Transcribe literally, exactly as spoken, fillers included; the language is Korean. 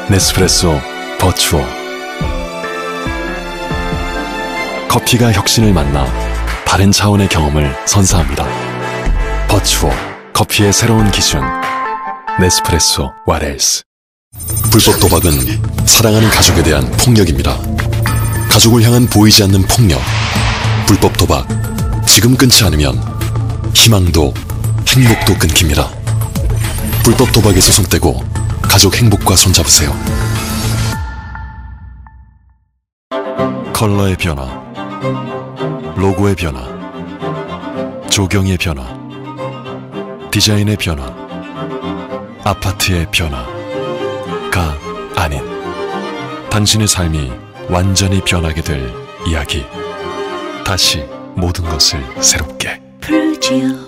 네스프레소 버추어. 커피가 혁신을 만나 다른 차원의 경험을 선사합니다. 버추어, 커피의 새로운 기준. 네스프레소 왓엘스. 불법 도박은 사랑하는 가족에 대한 폭력입니다. 가족을 향한 보이지 않는 폭력. 불법 도박, 지금 끊지 않으면 희망도 행복도 끊깁니다. 불법 도박에서 손 떼고 가족 행복과 손잡으세요. 컬러의 변화, 로고의 변화, 조경의 변화, 디자인의 변화, 아파트의 변화가 아닌 당신의 삶이 완전히 변하게 될 이야기. 다시 모든 것을 새롭게.